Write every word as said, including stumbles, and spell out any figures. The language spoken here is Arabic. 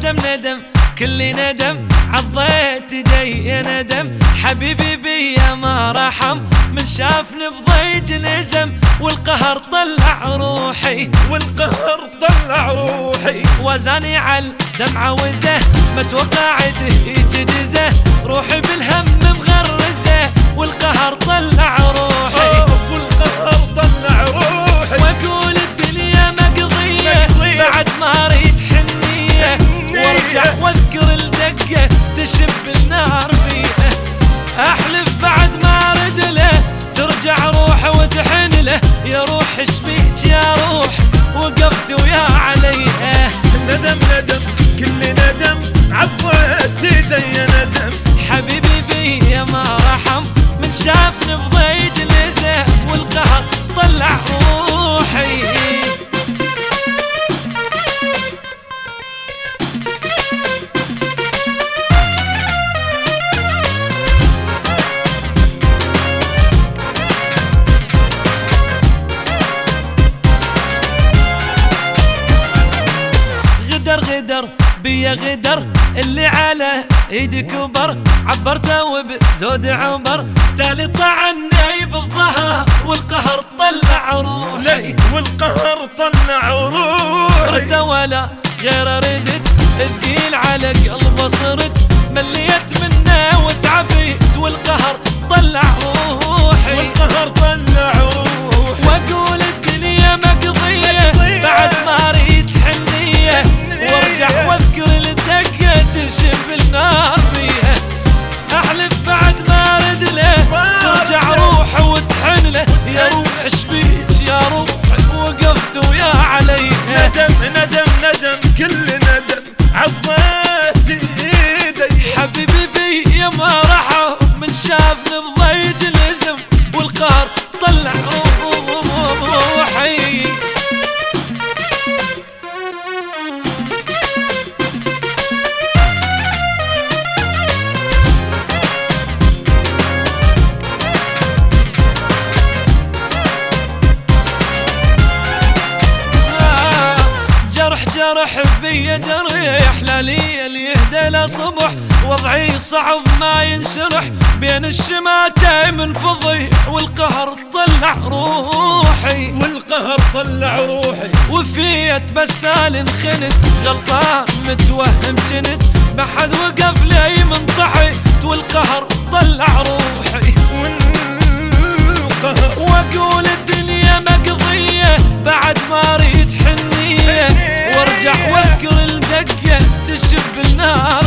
ندم ندم كل ندم عضيت يدي يا ندم حبيبي بيا ما رحم من شافني بضيج نزم والقهر طلع روحي والقهر طلع روحي وزاني على دمعة وزه ما توقعت يجدزه روحي بالهم مغرزه والقهر طلع روحي والقهر طلع روحي واقول الدنيا مقضية بعد ما اريد حنية وارجع واذكر الدقة تشب النار فيها احلف بعد ما ارد له ترجع روحه وتحن له يا روح اشبيك يا روح وقفت ويا عليها ندم ندم كل ندم عضيت يدي يا ندم حبيبي بيا ما رحم من شافني بضيج نزه والقهر طلع روحي غدر غدر بيا غدر اللي على ايدي كبر عبرته وبزود عبر تالي طعني بالظهر والقهر طلع روحي والقهر طلع روحي رد ولا غير ردت الدين على قلبه صرت مليت منه وتعبيت والقهر طلع روحي والقهر طلع روحي واقول الدنيا مقضية بعد ما اريد حنية وارجع واذكر الدقة تشب النار فيها احلف بعد ما ارد له ترجع روحه وتحن له يا روح اشبيك يا روح وقفت ويا عليها ندم ندم ندم كل ندم عضيت ايدي حبيبي بيا ما رحم من شافني بضيج نزم والقهر طلع روحي جرح بيا جريح لالي اللي يهدى له صبح وضعي صعب ما ينشرح بين الشماتين من فضيح والقهر طلع روحي والقهر طلع روحي وفيت بستال انخنت غلطان متوهم جنت بحد وقف لي منطحت والقهر طلع روحي والقهر واقول الدنيا مقضية بعد ما اريد حنية وارجع واذكر الدقة تشب النار